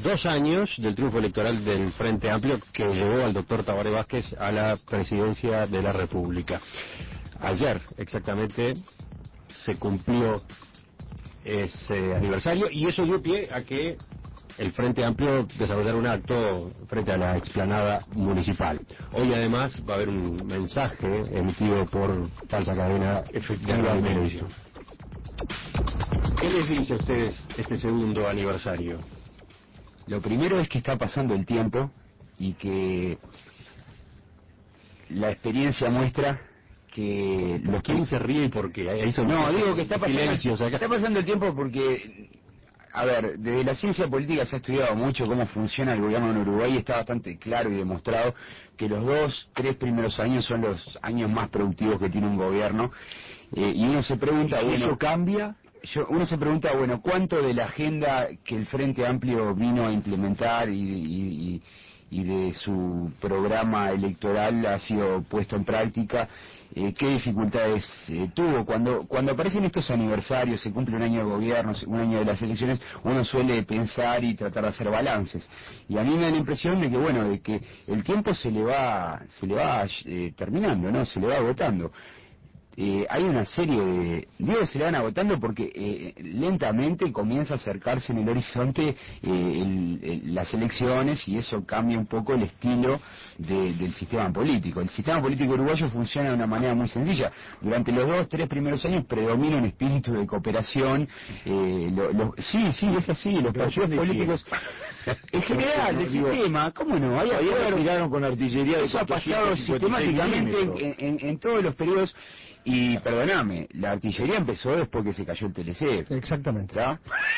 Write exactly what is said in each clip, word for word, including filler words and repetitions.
dos años del triunfo electoral del Frente Amplio que llevó al doctor Tabaré Vázquez a la presidencia de la República. Ayer, exactamente, se cumplió ese aniversario y eso dio pie a que el Frente Amplio desarrollara un acto frente a la explanada municipal. Hoy además va a haber un mensaje emitido por falsa cadena de radio y televisión. ¿Qué les dice a ustedes este segundo aniversario? Lo primero es que está pasando el tiempo y que la experiencia muestra que los ¿Quién se ríe y por qué? Ahí son no, digo que está pasando, silencios acá. está pasando el tiempo porque, a ver, desde la ciencia política se ha estudiado mucho cómo funciona el gobierno en Uruguay y está bastante claro y demostrado que los dos, tres primeros años son los años más productivos que tiene un gobierno. Eh, y uno se pregunta, ¿Y bueno, eso cambia? Yo, uno se pregunta, bueno, ¿cuánto de la agenda que el Frente Amplio vino a implementar y, y, y de su programa electoral ha sido puesto en práctica? Eh, ¿Qué dificultades eh, tuvo? Cuando cuando aparecen estos aniversarios, se cumple un año de gobierno, un año de las elecciones, uno suele pensar y tratar de hacer balances. Y a mí me da la impresión de que, bueno, de que el tiempo se le va, se le va eh, terminando, ¿no? Se le va agotando. Eh, hay una serie de... Digo, se le van agotando porque eh, lentamente comienza a acercarse en el horizonte eh, el, el, las elecciones y eso cambia un poco el estilo de, del sistema político. El sistema político uruguayo funciona de una manera muy sencilla. Durante los dos, tres primeros años predomina un espíritu de cooperación. Eh, lo, lo, sí, sí, es así. Los partidos políticos... En general, del sistema, ¿cómo no? Hay acuerdos. Tiraron con artillería de Eso ha pasado sistemáticamente en, en, en todos los periodos. Y perdóname, la artillería empezó después que se cayó el T L C. Exactamente. ¿Está?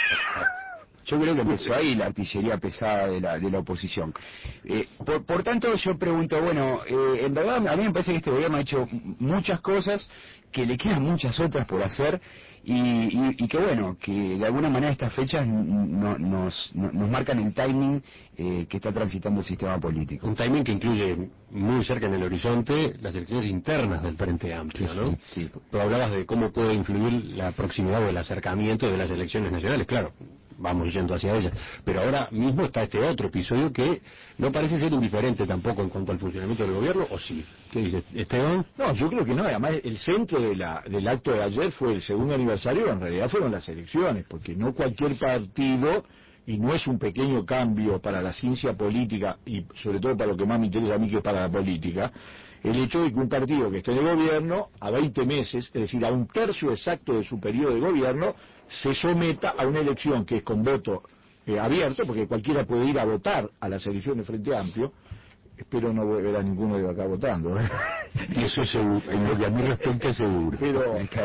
Yo creo que empezó ahí la artillería pesada de la de la oposición. Eh, por, por tanto, yo pregunto, bueno, eh, en verdad a mí me parece que este gobierno ha hecho muchas cosas, que le quedan muchas otras por hacer, y, y, y que bueno, que de alguna manera estas fechas no, nos, no, nos marcan el timing eh, que está transitando el sistema político. Un timing que incluye muy cerca en el horizonte las elecciones internas del Frente Amplio, ¿no? Sí. Tú hablabas de cómo puede influir la proximidad o el acercamiento de las elecciones nacionales, claro, vamos yendo hacia ellas, pero ahora mismo está este otro episodio que no parece ser indiferente tampoco en cuanto al funcionamiento del gobierno, ¿o sí? ¿Qué dice Esteban? No, yo creo que no, además el centro de la, del acto de ayer fue el segundo aniversario, en realidad fueron las elecciones, porque no cualquier partido, y no es un pequeño cambio para la ciencia política, y sobre todo para lo que más me interesa a mí que es para la política, el hecho de que un partido que esté en el gobierno a veinte meses, es decir, a un tercio exacto de su periodo de gobierno, se someta a una elección que es con voto eh, abierto, porque cualquiera puede ir a votar a las elecciones Frente Amplio. Espero no ver a ninguno de acá votando, ¿eh? Y eso es seguro, en lo que a mí respecta es seguro. Pero eh,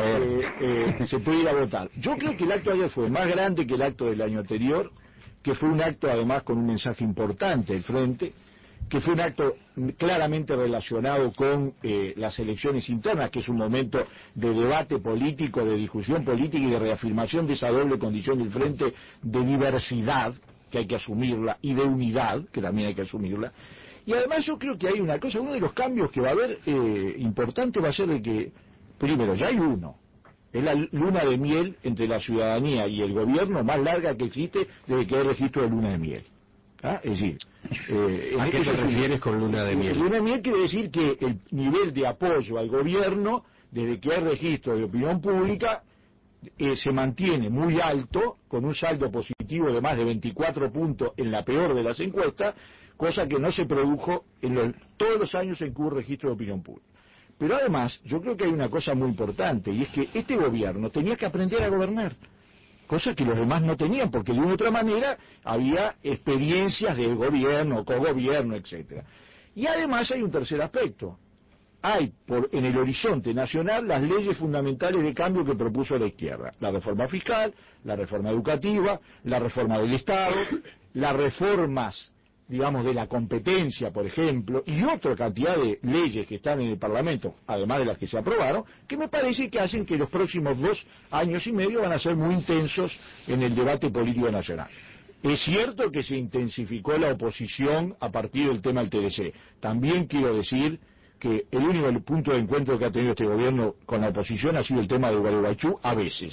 eh, se puede ir a votar. Yo creo que el acto de ayer fue más grande que el acto del año anterior, que fue un acto además con un mensaje importante del Frente, que fue un acto claramente relacionado con eh, las elecciones internas, que es un momento de debate político, de discusión política y de reafirmación de esa doble condición del Frente de diversidad, que hay que asumirla, y de unidad, que también hay que asumirla. Y además yo creo que hay una cosa, uno de los cambios que va a haber eh, importante va a ser de que, primero, ya hay uno, es la luna de miel entre la ciudadanía y el gobierno más larga que existe desde que hay registro de luna de miel. ¿Ah? Es decir, eh, ¿a qué te refieres con luna de miel? Luna de miel quiere decir que el nivel de apoyo al gobierno, desde que hay registro de opinión pública, eh, se mantiene muy alto, con un saldo positivo de más de veinticuatro puntos en la peor de las encuestas, cosa que no se produjo en los, todos los años en que hubo registro de opinión pública. Pero además, yo creo que hay una cosa muy importante, y es que este gobierno tenía que aprender a gobernar, cosa que los demás no tenían, porque de una u otra manera había experiencias del gobierno, cogobierno, etcétera. Y además hay un tercer aspecto. Hay por, en el horizonte nacional las leyes fundamentales de cambio que propuso la izquierda. La reforma fiscal, la reforma educativa, la reforma del Estado, las reformas, digamos, de la competencia, por ejemplo, y otra cantidad de leyes que están en el Parlamento, además de las que se aprobaron, que me parece que hacen que los próximos dos años y medio van a ser muy intensos en el debate político nacional. Es cierto que se intensificó la oposición a partir del tema del T L C. También quiero decir que el único punto de encuentro que ha tenido este gobierno con la oposición ha sido el tema de Gualeguaychú a veces. Es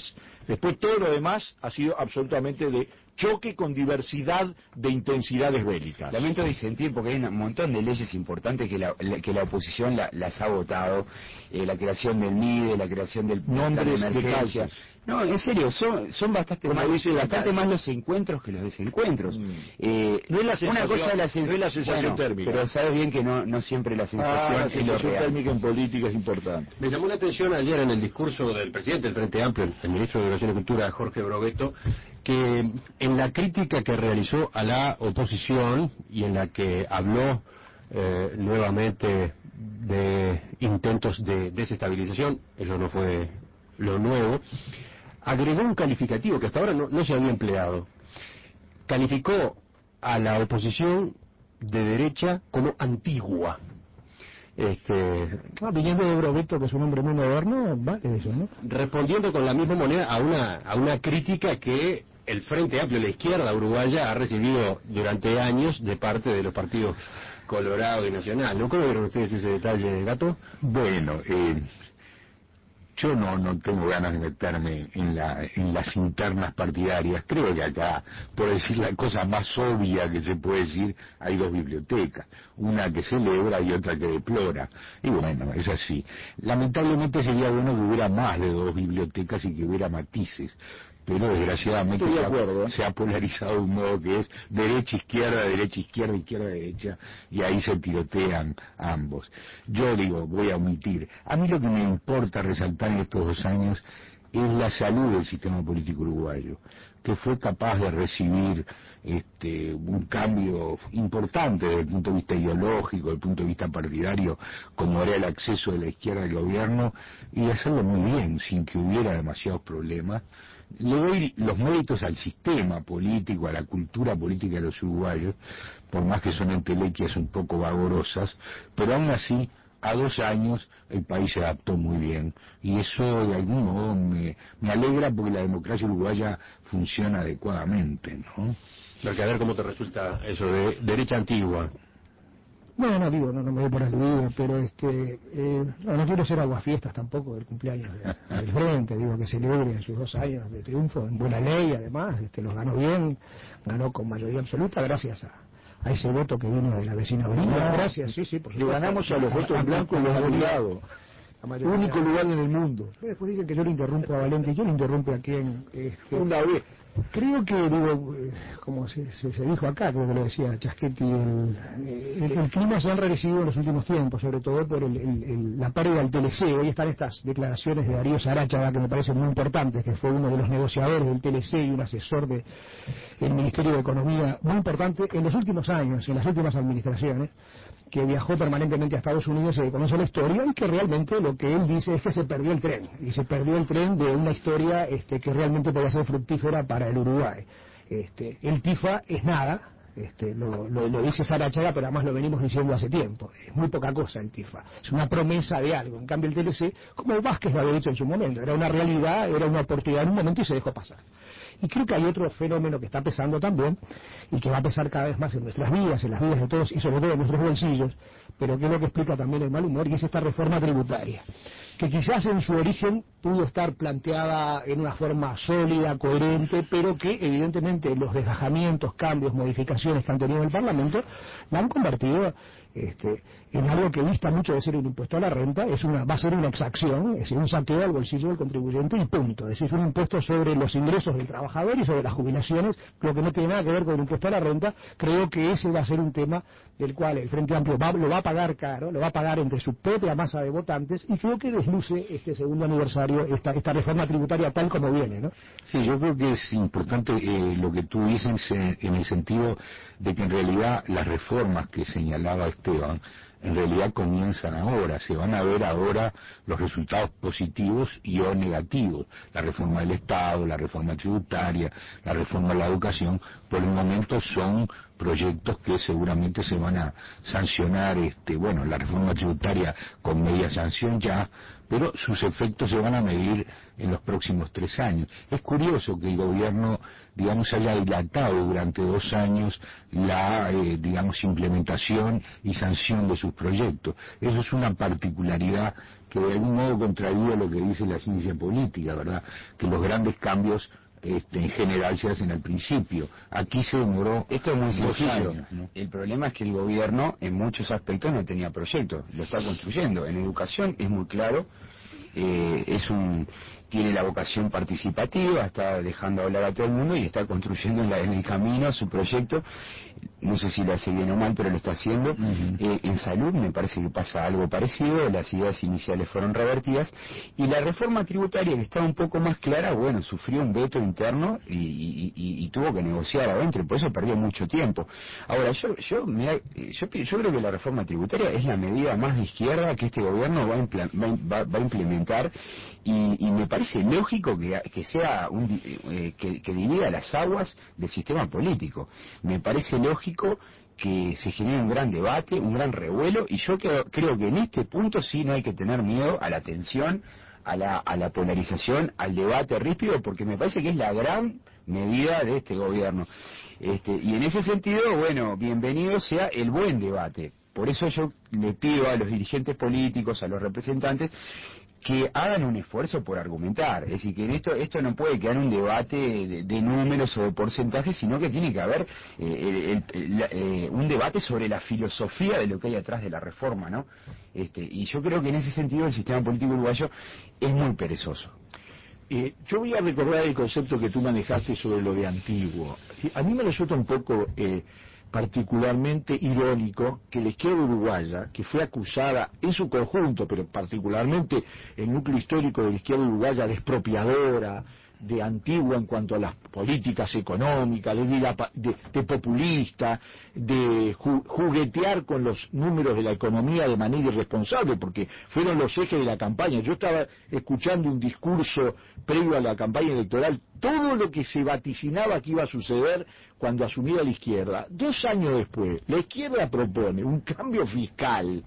Después todo lo demás ha sido absolutamente de choque con diversidad de intensidades bélicas. Lamento disentir porque hay un montón de leyes importantes que la, la, que la oposición la, las ha votado, eh, la creación del M I D E, la creación del Nombres plan de emergencia. de No, en serio, son, son bastante, Como más, dice bastante más los encuentros que los desencuentros. Mm. Eh, no es la sensación, una cosa es la, sens no es la sensación bueno, térmica. pero sabes bien que no, no siempre la sensación, ah, la es sensación lo real. térmica en política es importante. Me llamó la atención ayer en el discurso del presidente del Frente Amplio, el, el ministro de Educación y Cultura, Jorge Brovetto, que en la crítica que realizó a la oposición y en la que habló eh, nuevamente de intentos de desestabilización, eso no fue lo nuevo, agregó un calificativo que hasta ahora no, no se había empleado. Calificó a la oposición de derecha como antigua. Este, ah, viniendo de Brovetto, que es un hombre muy moderno, vale eso, ¿no? Respondiendo con la misma moneda a una a una crítica que el Frente Amplio, la izquierda uruguaya, ha recibido durante años de parte de los partidos Colorado y Nacional. ¿No? ¿Cómo vieron ustedes ese detalle, Gato? Bueno, eh, yo no no tengo ganas de meterme en la en las internas partidarias. Creo que acá, por decir la cosa más obvia que se puede decir, hay dos bibliotecas, una que celebra y otra que deplora, y bueno, es así. Lamentablemente sería bueno que hubiera más de dos bibliotecas y que hubiera matices, pero desgraciadamente Estoy de se, acuerdo, ha, ¿eh? se ha polarizado de un modo que es derecha, izquierda, derecha, izquierda, izquierda, derecha, y ahí se tirotean ambos. Yo digo, voy a omitir, a mí lo que me importa resaltar en estos dos años es la salud del sistema político uruguayo, que fue capaz de recibir este, un cambio importante desde el punto de vista ideológico, desde el punto de vista partidario, como era el acceso de la izquierda al gobierno, y de hacerlo muy bien, sin que hubiera demasiados problemas. Le doy los méritos al sistema político, a la cultura política de los uruguayos, por más que son entelequias un poco vagorosas, pero aún así, a dos años el país se adaptó muy bien, y eso de algún modo me, me alegra porque la democracia uruguaya funciona adecuadamente, ¿no? Porque a ver cómo te resulta eso de derecha antigua. No, no digo, no, no me doy por aludido, pero este, eh, no, no quiero ser aguafiestas tampoco del cumpleaños de, del Frente, digo que celebren sus dos años de triunfo en buena ley, además, este, los ganó bien, ganó con mayoría absoluta gracias a, a ese voto que vino de la vecina orilla, gracias, sí, sí, por Le supuesto. ganamos a los votos en blanco y los hemos ligado. Único lugar en el mundo. Después dicen que yo lo interrumpo a Valente, yo lo interrumpo aquí en... Este, Una vez. Creo que, digo, eh, como se, se, se dijo acá, creo que lo decía Chasquetti, el, el, el clima se ha enrarecido en los últimos tiempos, sobre todo por el, el, el, la pérdida del T L C. Hoy están estas declaraciones de Darío Sarachaga, que me parecen muy importantes, que fue uno de los negociadores del T L C y un asesor del de Ministerio de Economía, muy importante en los últimos años, en las últimas administraciones, que viajó permanentemente a Estados Unidos, se conoce la historia, y que realmente lo que él dice es que se perdió el tren, y se perdió el tren de una historia este, que realmente podía ser fructífera para el Uruguay. Este, el TIFA es nada, este, lo, lo, lo dice Sarachaga, pero además lo venimos diciendo hace tiempo, es muy poca cosa el TIFA, es una promesa de algo. En cambio el T L C, como Vázquez lo había dicho en su momento, era una realidad, era una oportunidad en un momento y se dejó pasar. Y creo que hay otro fenómeno que está pesando también, y que va a pesar cada vez más en nuestras vidas, en las vidas de todos, y sobre todo en nuestros bolsillos, pero que es lo que explica también el mal humor, y es esta reforma tributaria, que quizás en su origen pudo estar planteada en una forma sólida, coherente, pero que evidentemente los desgajamientos, cambios, modificaciones que han tenido el Parlamento la han convertido este, en algo que dista mucho de ser un impuesto a la renta, es una, va a ser una exacción, es decir, un saqueo al bolsillo del contribuyente y punto. Es decir, un impuesto sobre los ingresos del trabajador y sobre las jubilaciones, lo que no tiene nada que ver con el impuesto a la renta. Creo que ese va a ser un tema del cual el Frente Amplio va, lo va a pagar caro, lo va a pagar entre su propia masa de votantes, y creo que desluce este segundo aniversario esta, esta reforma tributaria tal como viene, ¿no? Sí, yo creo que es importante eh, lo que tú dices eh, en el sentido de que en realidad las reformas que señalaba Esteban en realidad comienzan ahora, se van a ver ahora los resultados positivos y o negativos, la reforma del Estado, la reforma tributaria, la reforma de la educación, por el momento son proyectos que seguramente se van a sancionar, este, bueno, la reforma tributaria con media sanción ya, pero sus efectos se van a medir en los próximos tres años. Es curioso que el gobierno, digamos, haya dilatado durante dos años la, eh, digamos, implementación y sanción de sus sus proyectos. Eso es una particularidad que de algún modo contraría lo que dice la ciencia política, ¿verdad? Que los grandes cambios Este, en general se hacen al principio. Aquí se demoró esto es muy sencillo, años, ¿no? El problema es que el gobierno en muchos aspectos no tenía proyecto, lo está construyendo. En educación es muy claro, eh, es un tiene la vocación participativa, está dejando hablar a todo el mundo y está construyendo en, la, en el camino su proyecto. No sé si lo hace bien o mal, pero lo está haciendo. Uh-huh. eh, en salud me parece que pasa algo parecido, las ideas iniciales fueron revertidas y la reforma tributaria, que estaba un poco más clara, bueno, sufrió un veto interno y, y, y, y tuvo que negociar adentro, por eso perdió mucho tiempo. Ahora, yo yo, me, yo yo creo que la reforma tributaria es la medida más de izquierda que este gobierno va a, impla, va, va a implementar y, y me parece lógico que, que sea un, eh, que, que divida las aguas del sistema político. Me parece lógico que se genere un gran debate, un gran revuelo, y yo creo, creo que en este punto sí no hay que tener miedo a la tensión, a la, a la polarización, al debate ríspido, porque me parece que es la gran medida de este gobierno. Este, y en ese sentido, bueno, bienvenido sea el buen debate. Por eso yo le pido a los dirigentes políticos, a los representantes, que hagan un esfuerzo por argumentar, es decir, que en esto esto no puede quedar un debate de, de números o de porcentajes, sino que tiene que haber eh, el, el, eh, un debate sobre la filosofía de lo que hay atrás de la reforma, ¿no? Este, y yo creo que en ese sentido el sistema político uruguayo es muy perezoso. Eh, yo voy a recordar el concepto que tú manejaste sobre lo de antiguo. A mí me resulta un poco eh, particularmente irónico que la izquierda uruguaya, que fue acusada en su conjunto, pero particularmente el núcleo histórico de la izquierda uruguaya de expropiadora, de antigua en cuanto a las políticas económicas, de, de, de populista, de ju, juguetear con los números de la economía de manera irresponsable, porque fueron los ejes de la campaña. Yo estaba escuchando un discurso previo a la campaña electoral, todo lo que se vaticinaba que iba a suceder cuando asumía la izquierda. Dos años después, la izquierda propone un cambio fiscal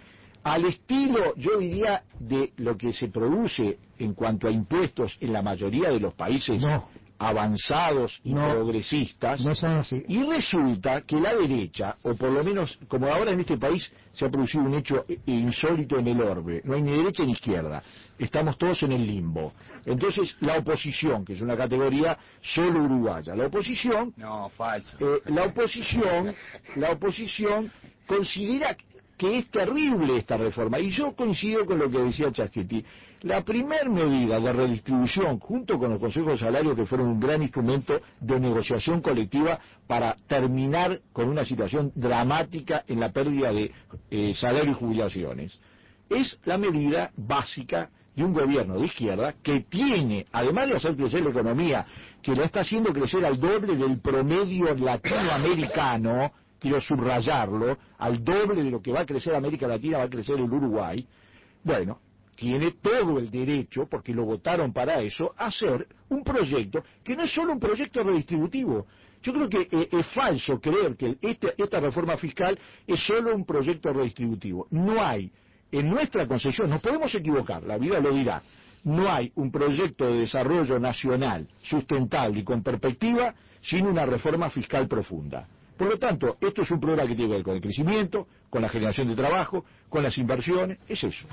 al estilo, yo diría, de lo que se produce en cuanto a impuestos en la mayoría de los países no. avanzados y no. progresistas, no son así. Y resulta que la derecha, o por lo menos como ahora en este país se ha producido un hecho insólito en el orbe, no hay ni derecha ni izquierda, estamos todos en el limbo. Entonces la oposición, que es una categoría solo uruguaya, la oposición, no, falso. Eh, la oposición, la oposición considera que es terrible esta reforma, y yo coincido con lo que decía Chaschetti. La primer medida de redistribución, junto con los consejos de salario, que fueron un gran instrumento de negociación colectiva para terminar con una situación dramática en la pérdida de eh, salario y jubilaciones, es la medida básica de un gobierno de izquierda que tiene, además de hacer crecer la economía, que la está haciendo crecer al doble del promedio latinoamericano, quiero subrayarlo, al doble de lo que va a crecer América Latina, va a crecer el Uruguay, bueno, tiene todo el derecho, porque lo votaron para eso, a hacer un proyecto que no es solo un proyecto redistributivo. Yo creo que eh, es falso creer que este, esta reforma fiscal es solo un proyecto redistributivo. No hay, en nuestra concepción, nos podemos equivocar, la vida lo dirá, no hay un proyecto de desarrollo nacional sustentable y con perspectiva sin una reforma fiscal profunda. Por lo tanto, esto es un problema que tiene que ver con el crecimiento, con la generación de trabajo, con las inversiones, es eso.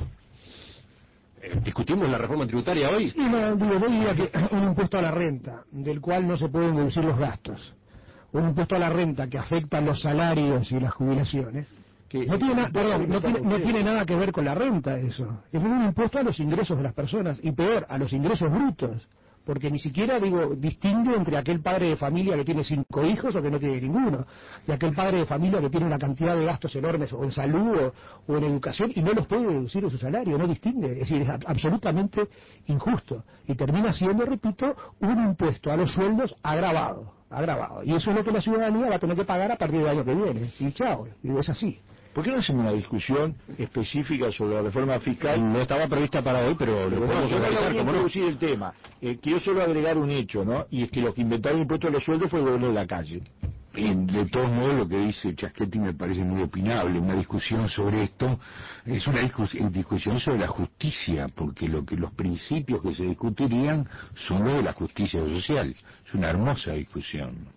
Eh, ¿Discutimos la reforma tributaria hoy? Sí, no, digo, yo diría que un impuesto a la renta, del cual no se pueden deducir los gastos, un impuesto a la renta que afecta los salarios y las jubilaciones, que no tiene, na perdón, no, tiene, no tiene nada que ver con la renta eso, es un impuesto a los ingresos de las personas, y peor, a los ingresos brutos. Porque ni siquiera, digo, distingue entre aquel padre de familia que tiene cinco hijos o que no tiene ninguno, y aquel padre de familia que tiene una cantidad de gastos enormes o en salud o, o en educación y no los puede deducir de su salario, no distingue, es decir, es absolutamente injusto. Y termina siendo, repito, un impuesto a los sueldos agravado, agravado. Y eso es lo que la ciudadanía va a tener que pagar a partir del año que viene. Y chao, digo, es así. ¿Por qué no hacemos una discusión específica sobre la reforma fiscal? No estaba prevista para hoy, pero lo podemos no, organizar. Yo no voy a introducir el tema. Eh, quiero solo agregar un hecho, ¿no? Y es que los que inventaron el impuesto a los sueldos fue el gobierno de la calle. De todos modos, lo que dice Chaschetti me parece muy opinable. Una discusión sobre esto es una discus discusión sobre la justicia, porque lo que los principios que se discutirían son los de la justicia social. Es una hermosa discusión.